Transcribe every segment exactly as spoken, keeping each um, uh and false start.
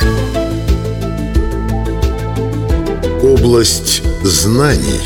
Область знаний.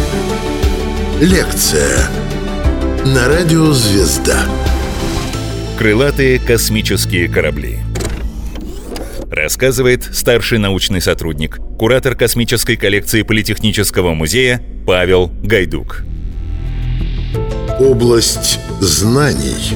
Лекция на радио «Звезда». Крылатые космические корабли. Рассказывает старший научный сотрудник, куратор космической коллекции Политехнического музея Павел Гайдук. Область знаний.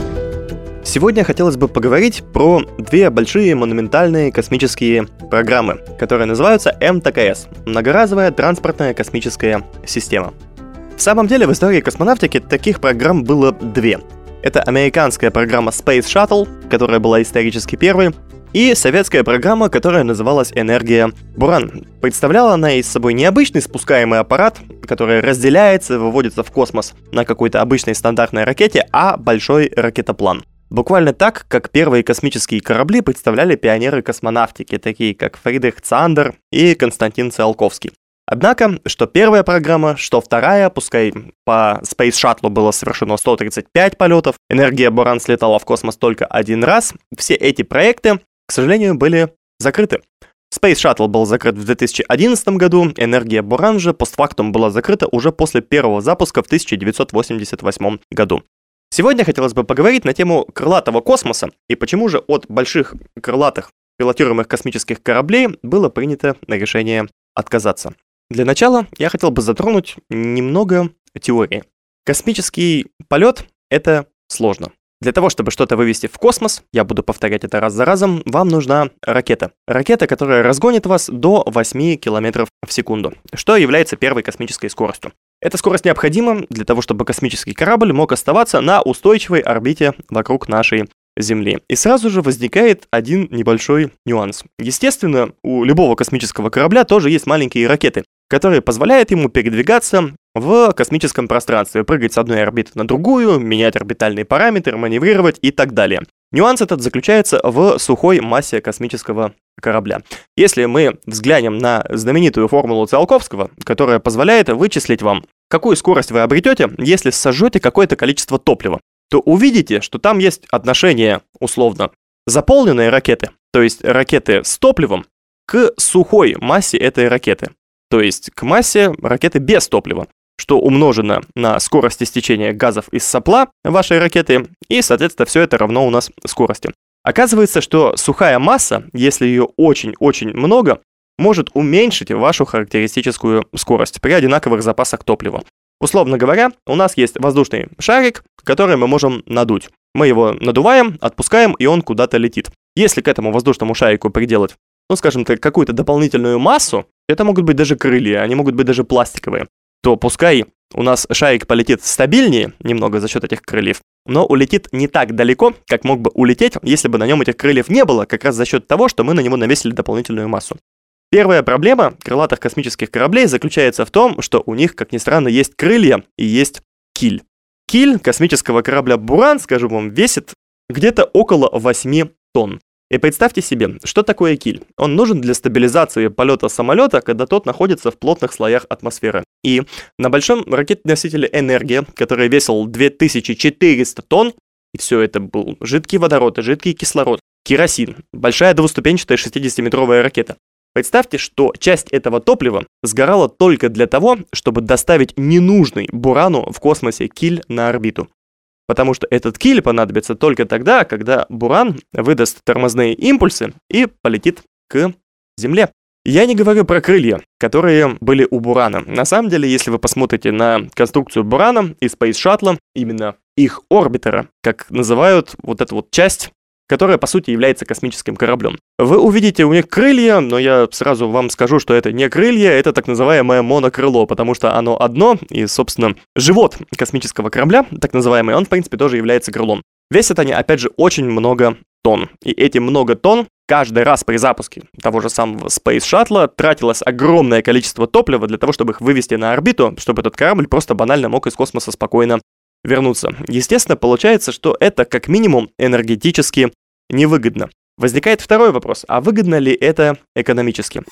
Сегодня хотелось бы поговорить про две большие монументальные космические программы, которые называются эм тэ ка эс – Многоразовая транспортная космическая система. В самом деле, в истории космонавтики таких программ было две. Это американская программа Space Shuttle, которая была исторически первой, и советская программа, которая называлась «Энергия Буран». Представляла она из собой необычный спускаемый аппарат, который разделяется и выводится в космос на какой-то обычной стандартной ракете, а большой ракетоплан. Буквально так, как первые космические корабли представляли пионеры космонавтики, такие как Фридрих Цандер и Константин Циолковский. Однако, что первая программа, что вторая, пускай по Space Shuttle было совершено сто тридцать пять полетов, энергия Буран слетала в космос только один раз, все эти проекты, к сожалению, были закрыты. Space Shuttle был закрыт в две тысячи одиннадцатом году, энергия Буран же постфактум была закрыта уже после первого запуска в тысяча девятьсот восемьдесят восьмом году. Сегодня хотелось бы поговорить на тему крылатого космоса и почему же от больших крылатых пилотируемых космических кораблей было принято решение отказаться. Для начала я хотел бы затронуть немного теории. Космический полет — это сложно. Для того, чтобы что-то вывести в космос, я буду повторять это раз за разом, вам нужна ракета. Ракета, которая разгонит вас до восьми километров в секунду, что является первой космической скоростью. Эта скорость необходима для того, чтобы космический корабль мог оставаться на устойчивой орбите вокруг нашей Земли. И сразу же возникает один небольшой нюанс. Естественно, у любого космического корабля тоже есть маленькие ракеты, которые позволяют ему передвигаться в космическом пространстве, прыгать с одной орбиты на другую, менять орбитальные параметры, маневрировать и так далее. Нюанс этот заключается в сухой массе космического корабля. Если мы взглянем на знаменитую формулу Циолковского, которая позволяет вычислить вам, какую скорость вы обретете, если сожжете какое-то количество топлива, то увидите, что там есть отношение, условно, заполненной ракеты, то есть ракеты с топливом, к сухой массе этой ракеты, то есть к массе ракеты без топлива, что умножено на скорость истечения газов из сопла вашей ракеты, и, соответственно, все это равно у нас скорости. Оказывается, что сухая масса, если ее очень-очень много, может уменьшить вашу характеристическую скорость при одинаковых запасах топлива. Условно говоря, у нас есть воздушный шарик, который мы можем надуть. Мы его надуваем, отпускаем, и он куда-то летит. Если к этому воздушному шарику приделать, ну, скажем так, какую-то дополнительную массу, это могут быть даже крылья, они могут быть даже пластиковые, то пускай у нас шарик полетит стабильнее немного за счет этих крыльев, но улетит не так далеко, как мог бы улететь, если бы на нем этих крыльев не было, как раз за счет того, что мы на него навесили дополнительную массу. Первая проблема крылатых космических кораблей заключается в том, что у них, как ни странно, есть крылья и есть киль. Киль космического корабля «Буран», скажу вам, весит где-то около восьми тонн. И представьте себе, что такое киль. Он нужен для стабилизации полета самолета, когда тот находится в плотных слоях атмосферы. И на большом ракетоносителе «Энергия», который весил две тысячи четыреста тонн, и все это был жидкий водород, жидкий кислород, керосин, большая двуступенчатая шестидесятиметровая ракета. Представьте, что часть этого топлива сгорала только для того, чтобы доставить ненужный Бурану в космосе киль на орбиту. Потому что этот киль понадобится только тогда, когда Буран выдаст тормозные импульсы и полетит к Земле. Я не говорю про крылья, которые были у Бурана. На самом деле, если вы посмотрите на конструкцию Бурана и Space Shuttle, именно их орбитера, как называют вот эту вот часть, которая, по сути, является космическим кораблем. Вы увидите у них крылья, но я сразу вам скажу, что это не крылья, это так называемое монокрыло, потому что оно одно, и, собственно, живот космического корабля, так называемый, он, в принципе, тоже является крылом. Весят они, опять же, очень много тонн. И эти много тонн каждый раз при запуске того же самого Space Shuttle тратилось огромное количество топлива для того, чтобы их вывести на орбиту, чтобы этот корабль просто банально мог из космоса спокойно вернуться. Естественно, получается, что это как минимум энергетически невыгодно. Возникает второй вопрос, а выгодно ли это экономически?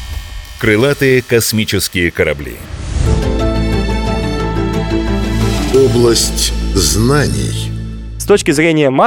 Крылатые космические корабли. Область знаний. С точки зрения массы,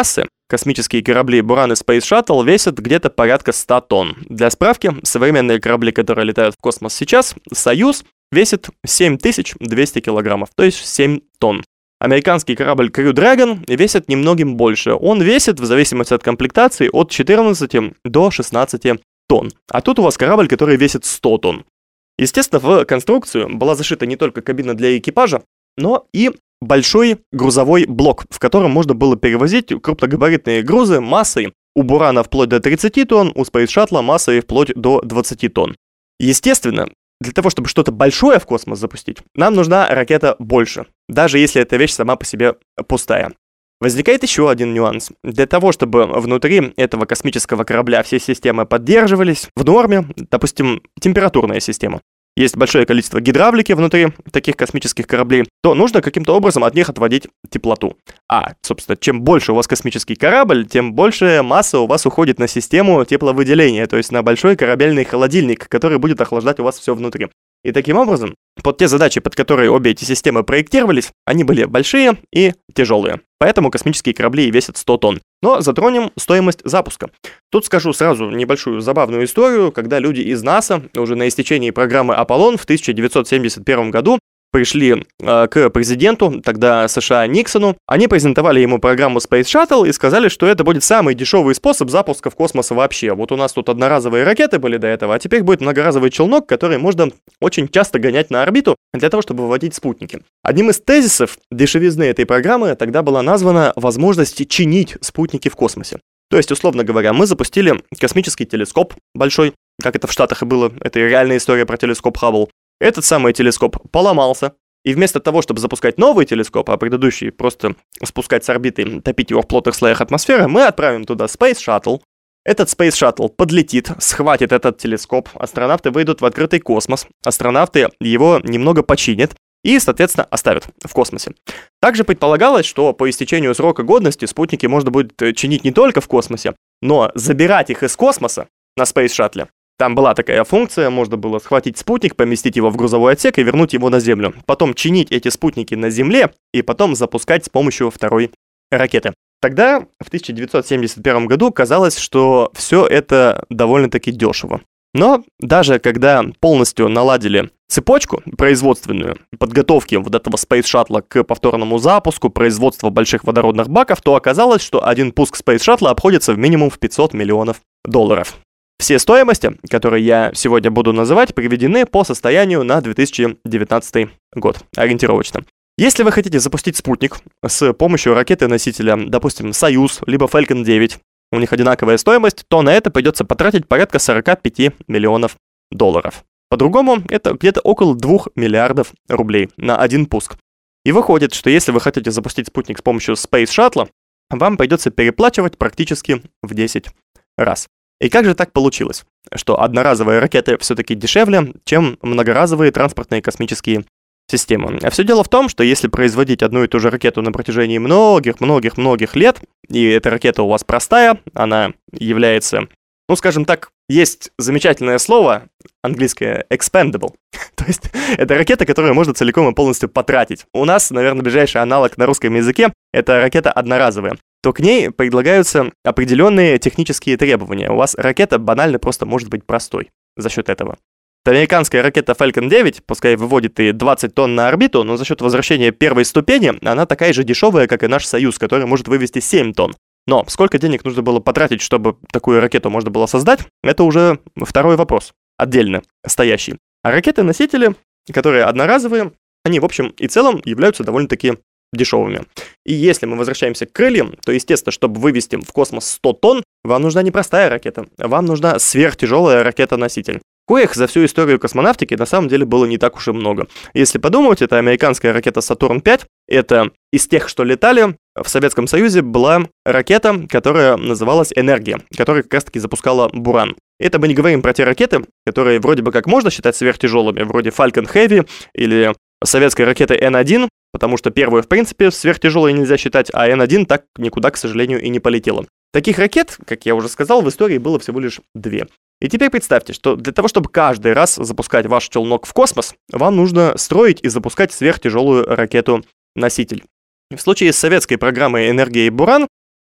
космические корабли Буран и Space Shuttle весят где-то порядка ста тонн. Для справки, современные корабли, которые летают в космос сейчас, Союз, весит семь тысяч двести килограммов, то есть семь тонн. Американский корабль Crew Dragon весит немногим больше. Он весит, в зависимости от комплектации, от четырнадцати до шестнадцати тонн. А тут у вас корабль, который весит сто тонн. Естественно, в конструкцию была зашита не только кабина для экипажа, но и большой грузовой блок, в котором можно было перевозить крупногабаритные грузы массой у Бурана вплоть до тридцати тонн, у Space Shuttle массой вплоть до двадцати тонн. Естественно, для того, чтобы что-то большое в космос запустить, нам нужна ракета больше, даже если эта вещь сама по себе пустая. Возникает еще один нюанс. Для того, чтобы внутри этого космического корабля все системы поддерживались в норме, допустим, температурная система, есть большое количество гидравлики внутри таких космических кораблей, то нужно каким-то образом от них отводить теплоту. А, собственно, чем больше у вас космический корабль, тем больше масса у вас уходит на систему тепловыделения, то есть на большой корабельный холодильник, который будет охлаждать у вас все внутри. И таким образом, под те задачи, под которые обе эти системы проектировались, они были большие и тяжелые. Поэтому космические корабли весят сто тонн. Но затронем стоимость запуска. Тут скажу сразу небольшую забавную историю, когда люди из НАСА уже на истечении программы Аполлон в тысяча девятьсот семьдесят первом году пришли э, к президенту, тогда США, Никсону. Они презентовали ему программу Space Shuttle и сказали, что это будет самый дешевый способ запуска в космос вообще. Вот у нас тут одноразовые ракеты были до этого, а теперь будет многоразовый челнок, который можно очень часто гонять на орбиту для того, чтобы выводить спутники. Одним из тезисов дешевизны этой программы тогда была названа возможность чинить спутники в космосе. То есть, условно говоря, мы запустили космический телескоп большой, как это в Штатах и было, это реальная история про телескоп Хаббл. Этот самый телескоп поломался, и вместо того, чтобы запускать новый телескоп, а предыдущий просто спускать с орбиты, топить его в плотных слоях атмосферы, мы отправим туда Space Shuttle. Этот Space Shuttle подлетит, схватит этот телескоп, астронавты выйдут в открытый космос, астронавты его немного починят и, соответственно, оставят в космосе. Также предполагалось, что по истечению срока годности спутники можно будет чинить не только в космосе, но забирать их из космоса на Space Shuttle. Там была такая функция, можно было схватить спутник, поместить его в грузовой отсек и вернуть его на Землю. Потом чинить эти спутники на Земле и потом запускать с помощью второй ракеты. Тогда, в тысяча девятьсот семьдесят первом году, казалось, что все это довольно-таки дешево. Но даже когда полностью наладили цепочку производственную, подготовки вот этого Space Shuttle к повторному запуску, производства больших водородных баков, то оказалось, что один пуск Space Shuttle обходится в минимум в пятьсот миллионов долларов. Все стоимости, которые я сегодня буду называть, приведены по состоянию на две тысячи девятнадцатый год, ориентировочно. Если вы хотите запустить спутник с помощью ракеты-носителя, допустим, Союз, либо Falcon девять, у них одинаковая стоимость, то на это придется потратить порядка сорок пять миллионов долларов. По-другому, это где-то около двух миллиардов рублей на один пуск. И выходит, что если вы хотите запустить спутник с помощью Space Shuttle, вам придется переплачивать практически в десять раз. И как же так получилось, что одноразовые ракеты все-таки дешевле, чем многоразовые транспортные космические системы? А все дело в том, что если производить одну и ту же ракету на протяжении многих-многих-многих лет, и эта ракета у вас простая, она является, ну скажем так, есть замечательное слово английское expendable. То есть это ракета, которую можно целиком и полностью потратить. У нас, наверное, ближайший аналог на русском языке — это ракета одноразовая. То к ней предлагаются определенные технические требования. У вас ракета банально просто может быть простой за счет этого. Американская ракета Falcon девять, пускай выводит и двадцать тонн на орбиту, но за счет возвращения первой ступени она такая же дешевая, как и наш Союз, который может вывести семь тонн. Но сколько денег нужно было потратить, чтобы такую ракету можно было создать, это уже второй вопрос, отдельно стоящий. А ракеты-носители, которые одноразовые, они в общем и целом являются довольно-таки дешевыми. И если мы возвращаемся к крыльям, то, естественно, чтобы вывести в космос сто тонн, вам нужна не простая ракета, вам нужна сверхтяжелая ракета-носитель. Коих за всю историю космонавтики на самом деле было не так уж и много. Если подумать, это американская ракета Сатурн пять, это из тех, что летали, в Советском Союзе была ракета, которая называлась «Энергия», которая как раз-таки запускала «Буран». Это мы не говорим про те ракеты, которые вроде бы как можно считать сверхтяжелыми, вроде Falcon Heavy или советской ракеты эн один, потому что первую, в принципе, сверхтяжелой нельзя считать, а эн один так никуда, к сожалению, и не полетела. Таких ракет, как я уже сказал, в истории было всего лишь две. И теперь представьте, что для того, чтобы каждый раз запускать ваш челнок в космос, вам нужно строить и запускать сверхтяжелую ракету-носитель. В случае с советской программой «Энергия» и «Буран»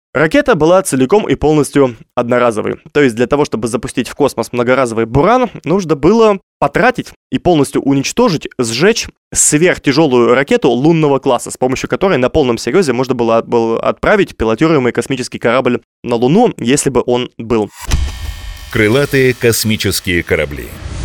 Ракета была целиком и полностью одноразовой. То есть для того, чтобы запустить в космос многоразовый «Буран», нужно было потратить и полностью уничтожить, сжечь сверхтяжелую ракету лунного класса, с помощью которой на полном серьезе можно было, было отправить пилотируемый космический корабль на Луну, если бы он был. Крылатые космические корабли.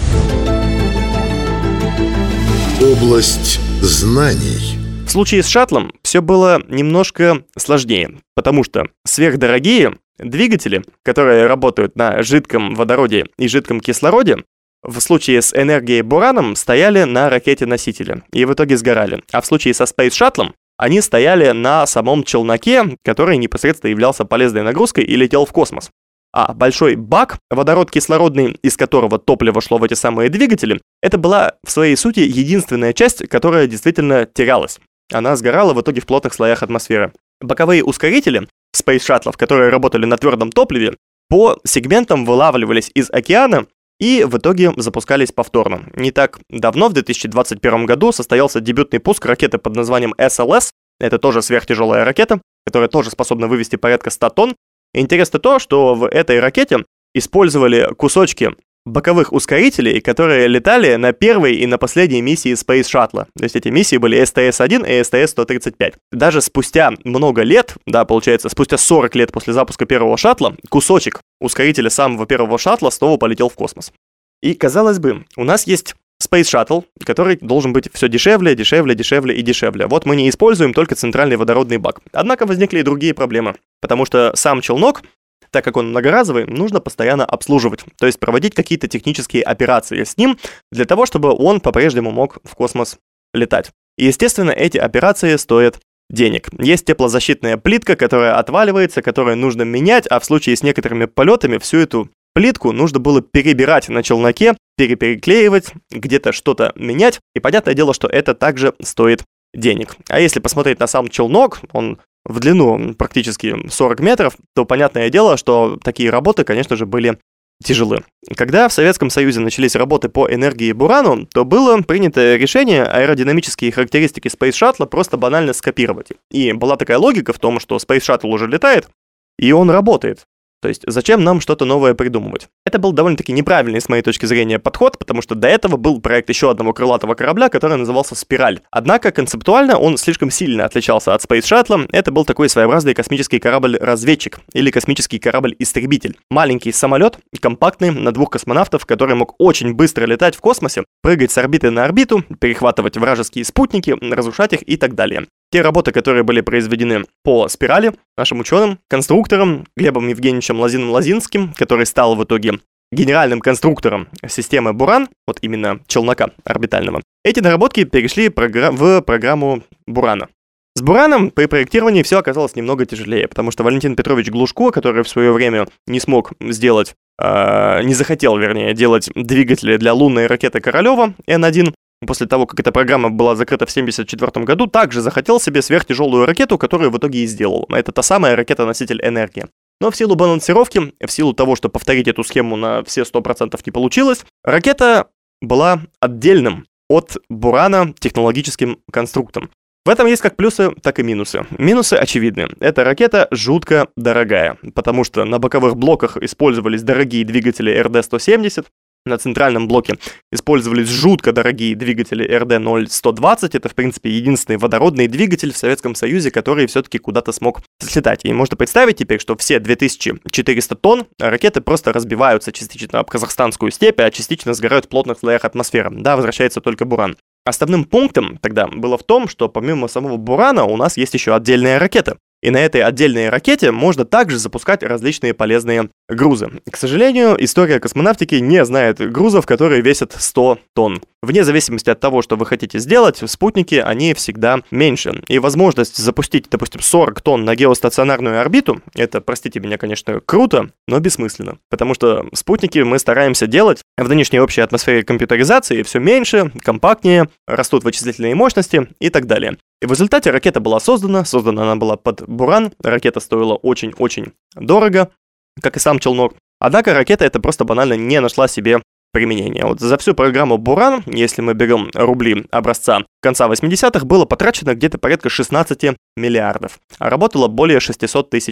Область знаний. В случае с шаттлом все было немножко сложнее, потому что сверхдорогие двигатели, которые работают на жидком водороде и жидком кислороде, в случае с энергией Бураном стояли на ракете-носителе и в итоге сгорали. А в случае со Space Shuttle они стояли на самом челноке, который непосредственно являлся полезной нагрузкой и летел в космос. А большой бак, водород кислородный, из которого топливо шло в эти самые двигатели, это была в своей сути единственная часть, которая действительно терялась. Она сгорала в итоге в плотных слоях атмосферы. Боковые ускорители Space Shuttle, которые работали на твердом топливе, по сегментам вылавливались из океана и в итоге запускались повторно. Не так давно, в две тысячи двадцать первом году, состоялся дебютный пуск ракеты под названием эс эл эс. Это тоже сверхтяжелая ракета, которая тоже способна вывести порядка ста тонн. И интересно то, что в этой ракете использовали кусочки боковых ускорителей, которые летали на первой и на последней миссии Space Shuttle. То есть эти миссии были эс тэ эс один и эс тэ эс сто тридцать пять. Даже спустя много лет, да, получается, спустя сорок лет после запуска первого шаттла, кусочек ускорителя самого первого шаттла снова полетел в космос. И, казалось бы, у нас есть Space Shuttle, который должен быть все дешевле, дешевле, дешевле и дешевле. Вот мы не используем только центральный водородный бак. Однако возникли и другие проблемы, потому что сам челнок, так как он многоразовый, нужно постоянно обслуживать, то есть проводить какие-то технические операции с ним для того, чтобы он по-прежнему мог в космос летать. И, естественно, эти операции стоят денег. Есть теплозащитная плитка, которая отваливается, которую нужно менять, а в случае с некоторыми полетами всю эту плитку нужно было перебирать на челноке, перепереклеивать, где-то что-то менять, и понятное дело, что это также стоит денег. А если посмотреть на сам челнок, он в длину практически сорок метров, то понятное дело, что такие работы, конечно же, были тяжелы. Когда в Советском Союзе начались работы по энергии Бурану, то было принято решение аэродинамические характеристики Space Shuttle просто банально скопировать. И была такая логика в том, что Space Shuttle уже летает, и он работает. То есть зачем нам что-то новое придумывать? Это был довольно-таки неправильный, с моей точки зрения, подход, потому что до этого был проект еще одного крылатого корабля, который назывался «Спираль». Однако концептуально он слишком сильно отличался от Space Shuttle. Это был такой своеобразный космический корабль-разведчик или космический корабль-истребитель. Маленький самолет, компактный, на двух космонавтов, который мог очень быстро летать в космосе, прыгать с орбиты на орбиту, перехватывать вражеские спутники, разрушать их и так далее. Те работы, которые были произведены по «Спирали» нашим ученым, конструктором Глебом Евгеньевичем Лозиным-Лозинским, который стал в итоге генеральным конструктором системы «Буран», вот именно челнока орбитального, эти наработки перешли в программу «Бурана». С «Бураном» при проектировании все оказалось немного тяжелее, потому что Валентин Петрович Глушко, который в свое время не смог сделать, э, не захотел, вернее, делать двигатели для лунной ракеты Королева Н один, после того, как эта программа была закрыта в семьдесят четвёртом году, также захотел себе сверхтяжелую ракету, которую в итоге и сделал. Это та самая ракета-носитель «Энергия». Но в силу балансировки, в силу того, что повторить эту схему на все сто процентов не получилось, ракета была отдельным от «Бурана» технологическим конструктом. В этом есть как плюсы, так и минусы. Минусы очевидны. Эта ракета жутко дорогая, потому что на боковых блоках использовались дорогие двигатели эр дэ сто семьдесят, на центральном блоке использовались жутко дорогие двигатели эр дэ ноль сто двадцать. Это, в принципе, единственный водородный двигатель в Советском Союзе, который все-таки куда-то смог слетать. И можно представить теперь, что все две тысячи четыреста тонн ракеты просто разбиваются частично об казахстанскую степь, а частично сгорают в плотных слоях атмосферы. Да, возвращается только «Буран». Основным пунктом тогда было в том, что помимо самого «Бурана» у нас есть еще отдельная ракета. И на этой отдельной ракете можно также запускать различные полезные грузы. К сожалению, история космонавтики не знает грузов, которые весят сто тонн. Вне зависимости от того, что вы хотите сделать, спутники, они всегда меньше. И возможность запустить, допустим, сорок тонн на геостационарную орбиту, это, простите меня, конечно, круто, но бессмысленно. Потому что спутники мы стараемся делать в нынешней общей атмосфере компьютеризации все меньше, компактнее, растут вычислительные мощности и так далее. И в результате ракета была создана, создана она была под «Буран», ракета стоила очень-очень дорого, как и сам челнок. Однако ракета эта просто банально не нашла себе применения. Вот за всю программу «Буран», если мы берем рубли образца конца восьмидесятых, было потрачено где-то порядка шестнадцать миллиардов, а работало более шестьсот тысяч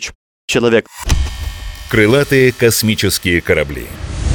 человек. Крылатые космические корабли.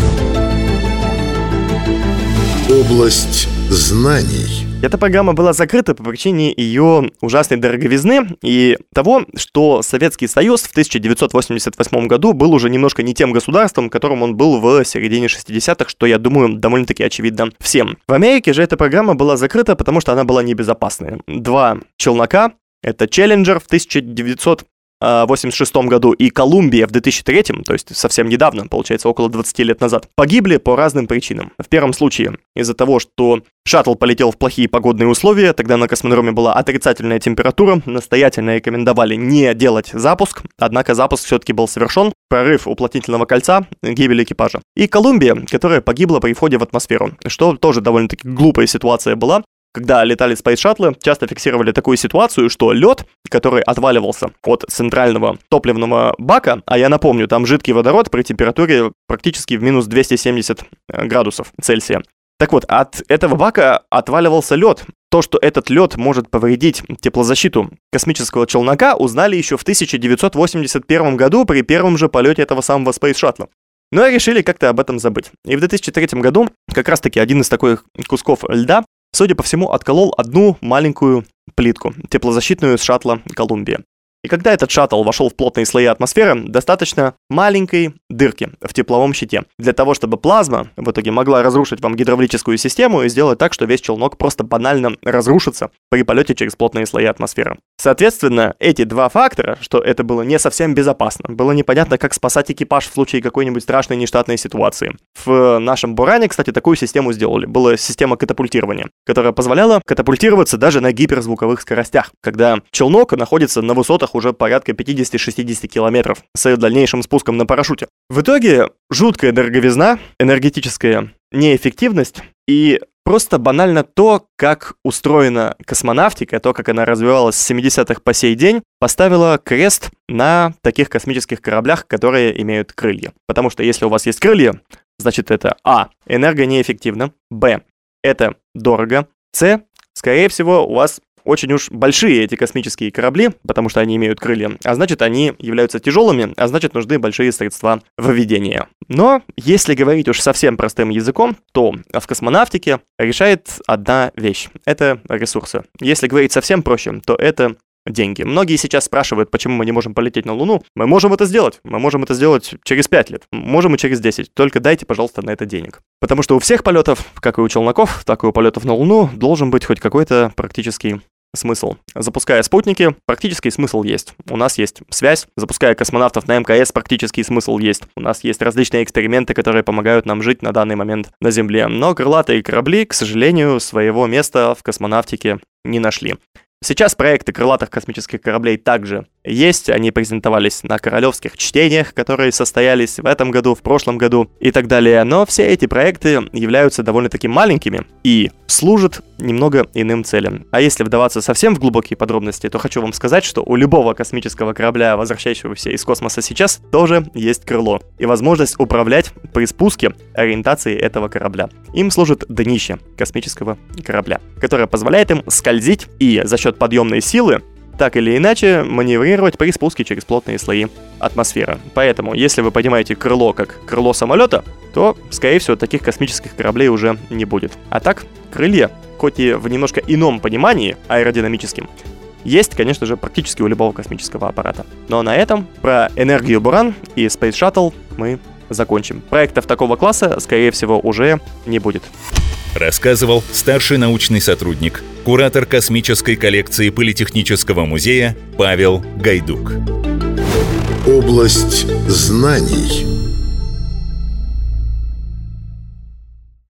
Область знаний. Эта программа была закрыта по причине ее ужасной дороговизны и того, что Советский Союз в тысяча девятьсот восемьдесят восьмом году был уже немножко не тем государством, которым он был в середине шестидесятых, что, я думаю, довольно-таки очевидно всем. В Америке же эта программа была закрыта, потому что она была небезопасной. Два челнока, это Челленджер в тысяча девятьсот восемьдесят шестом году и Колумбия в две тысячи третьем, то есть совсем недавно, получается около двадцати лет назад, погибли по разным причинам. В первом случае из-за того, что шаттл полетел в плохие погодные условия, тогда на космодроме была отрицательная температура, настоятельно рекомендовали не делать запуск, однако запуск все-таки был совершен, прорыв уплотнительного кольца, гибель экипажа. И Колумбия, которая погибла при входе в атмосферу, что тоже довольно-таки глупая ситуация была. Когда летали Space Shuttle, часто фиксировали такую ситуацию, что лед, который отваливался от центрального топливного бака, а я напомню, там жидкий водород при температуре практически в минус двести семьдесят градусов Цельсия. Так вот, от этого бака отваливался лед. То, что этот лед может повредить теплозащиту космического челнока, узнали еще в тысяча девятьсот восемьдесят первом году при первом же полете этого самого Space Shuttle. Но решили как-то об этом забыть. И в две тысячи третьем году как раз-таки один из таких кусков льда, судя по всему, отколол одну маленькую плитку, теплозащитную с шаттла «Колумбия». И когда этот шаттл вошел в плотные слои атмосферы, достаточно маленькой дырки в тепловом щите, для того, чтобы плазма в итоге могла разрушить вам гидравлическую систему и сделать так, что весь челнок просто банально разрушится при полете через плотные слои атмосферы. Соответственно, эти два фактора, что это было не совсем безопасно, было непонятно, как спасать экипаж в случае какой-нибудь страшной нештатной ситуации. В нашем Буране, кстати, такую систему сделали. Была система катапультирования, которая позволяла катапультироваться даже на гиперзвуковых скоростях, когда челнок находится на высотах уже порядка пятьдесят-шестьдесят километров с дальнейшим спуском на парашюте. В итоге жуткая дороговизна, энергетическая неэффективность и просто банально то, как устроена космонавтика, то, как она развивалась с семидесятых по сей день, поставила крест на таких космических кораблях, которые имеют крылья. Потому что если у вас есть крылья, значит это а. энергонеэффективно, б. это дорого, с. скорее всего у вас очень уж большие эти космические корабли, потому что они имеют крылья, а значит, они являются тяжелыми, а значит, нужны большие средства выведения. Но, если говорить уж совсем простым языком, то в космонавтике решает одна вещь – это ресурсы. Если говорить совсем проще, то это деньги. Многие сейчас спрашивают, почему мы не можем полететь на Луну. Мы можем это сделать. Мы можем это сделать через пять лет. Можем и через десять. Только дайте, пожалуйста, на это денег. Потому что у всех полетов, как и у челноков, так и у полетов на Луну, должен быть хоть какой-то практический смысл. Запуская спутники, практический смысл есть. У нас есть связь. Запуская космонавтов на эм ка эс, практический смысл есть. У нас есть различные эксперименты, которые помогают нам жить на данный момент на Земле. Но крылатые корабли, к сожалению, своего места в космонавтике не нашли. Сейчас проекты крылатых космических кораблей также есть, они презентовались на королевских чтениях, которые состоялись в этом году, в прошлом году и так далее, но все эти проекты являются довольно-таки маленькими и служат немного иным целям. А если вдаваться совсем в глубокие подробности, то хочу вам сказать, что у любого космического корабля, возвращающегося из космоса сейчас, тоже есть крыло и возможность управлять при спуске ориентацией этого корабля. Им служит днище космического корабля, которое позволяет им скользить и за счет подъемной силы так или иначе маневрировать при спуске через плотные слои атмосферы. Поэтому, если вы понимаете крыло как крыло самолета, то, скорее всего, таких космических кораблей уже не будет. А так, крылья, хоть и в немножко ином понимании, аэродинамическим, есть, конечно же, практически у любого космического аппарата. Но на этом про энергию Буран и Space Shuttle мы закончим. Проектов такого класса, скорее всего, уже не будет. Рассказывал старший научный сотрудник, куратор космической коллекции Политехнического музея Павел Гайдук. Область знаний.